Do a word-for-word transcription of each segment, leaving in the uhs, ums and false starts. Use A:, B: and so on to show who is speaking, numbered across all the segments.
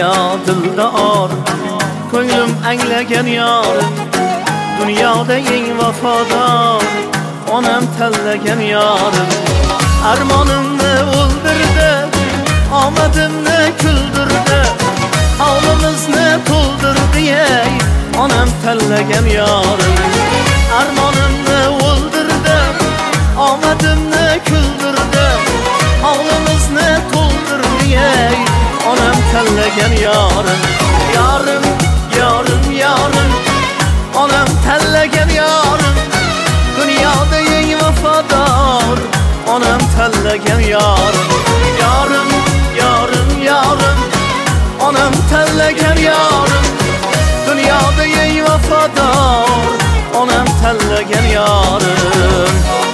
A: dünya dilda or, ko'nglim anglagan yorim, dunyoda eng vafodor, onam tanlagan yorim. Armonimni o'ldirdi, omadimni kuldirdi, hovlimizni to'ldirdi, ey onam tanlagan yorim. Armonimni o'ldirdi, omadimni kuldirdi, hovlimizni to'ldirdi, ey onam tanlagan yorim. Yorim, yorim, yorim, onam tanlagan yorim, dunyoda eng vafodor, onam tanlagan yorim. Yorim, yorim, yorim, onam tanlagan yorim, dunyoda eng vafodor, onam tanlagan yorim.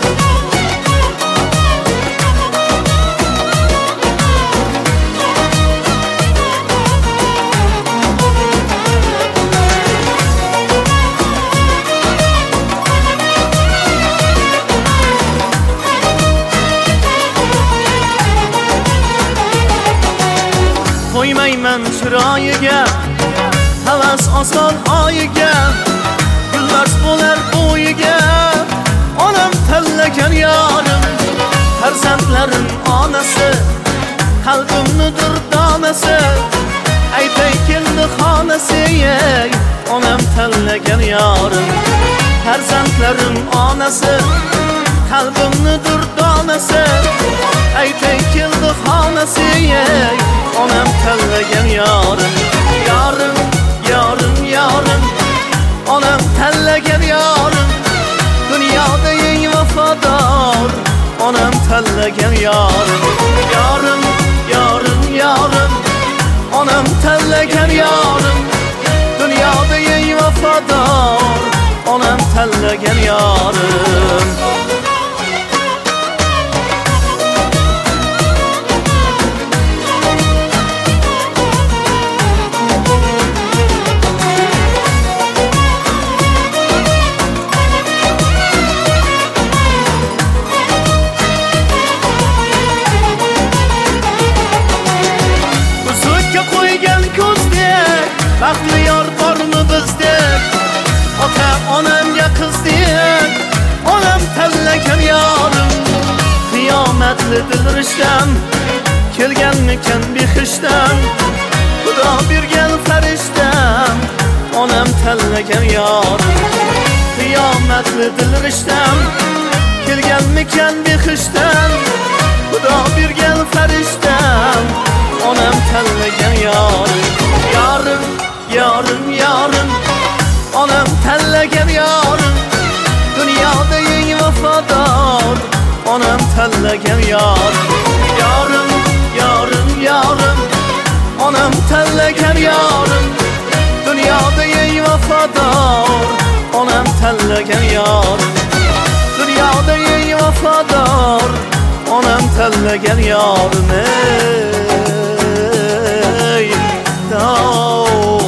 A: Qo'ymayman chiroyiga, havas oson oyiga, gullar bo'lar bo'yiga, onam tanlagan yorim. Farzandlarim onasi, qalbimnidir donasi, aytay keldi xonasi, ey onam tanlagan yorim. Farzandlarim onasi, qalbimnidir donasi, aytay keldi xonasi, ey onam tanlagan yorim. Yorim, yorim, yorim, onam tanlagan yorim, dunyoda eng vafodor, onam tanlagan yorim. Yorim, yorim, yorim, onam tanlagan yorim, dunyoda eng vafodor, onam tanlagan yorim. Baxtli yor bormi bizdek, ota onamga qizdek, onam tanlagan yorim. Qiyomatli dilrishdan, kelganmikan behishdan, Xudo bergan farishtam, onam tanlagan yorim. Qiyomatli dilrishdan, kelganmikan behishdan, Xudo bergan farishtam, onam tanlagan yorim. Yorim, yorim, yorim, onam tanlagan yorim, dunyoda eng vafodor, onam tanlagan yorim. Yorim, yorim, yorim, onam tanlagan yorim, dunyoda eng vafodor, onam tanlagan yorim. Dunyoda eng vafodor, onam tanlagan yorim. Ey, oh.